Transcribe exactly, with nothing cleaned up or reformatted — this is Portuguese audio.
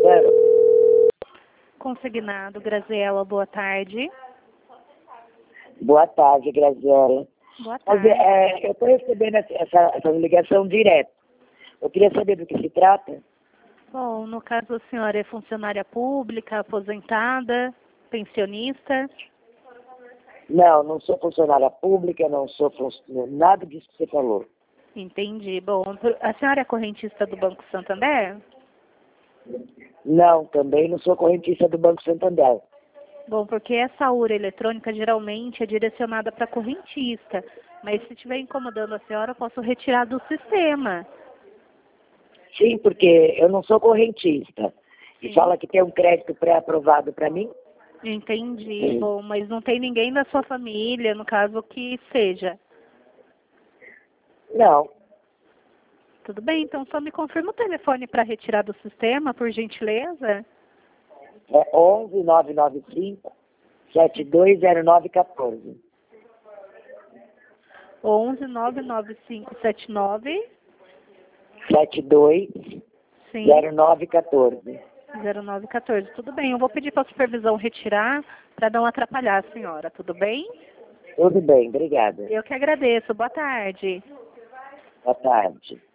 Zero. Consignado, Graziela, boa tarde. Boa tarde, Graziela. Boa Mas, tarde. é, eu estou recebendo essa, essa, essa ligação direto. Eu queria saber do que se trata. Bom, no caso a senhora é funcionária pública, aposentada, pensionista? Não, não sou funcionária pública, não sou funcionária, nada disso que você falou. Entendi. Bom, a senhora é correntista do Banco Santander? Não, também não sou correntista do Banco Santander. Bom, porque essa urna eletrônica geralmente é direcionada para correntista, mas se estiver incomodando a senhora, eu posso retirar do sistema. Sim, porque eu não sou correntista. E Sim. fala que tem um crédito pré-aprovado para mim? Entendi. Bom, mas não tem ninguém da sua família, no caso que seja. Não. Tudo bem, então só me confirma o telefone para retirar do sistema, por gentileza. É onze nove nove cinco sete dois zero nove um quatro. onze nove nove cinco sete nove sete dois zero nove um quatro. zero nove um quatro. Tudo bem, eu vou pedir para a supervisão retirar para não atrapalhar a senhora, tudo bem? Tudo bem, obrigada. Eu que agradeço. Boa tarde. Boa tarde.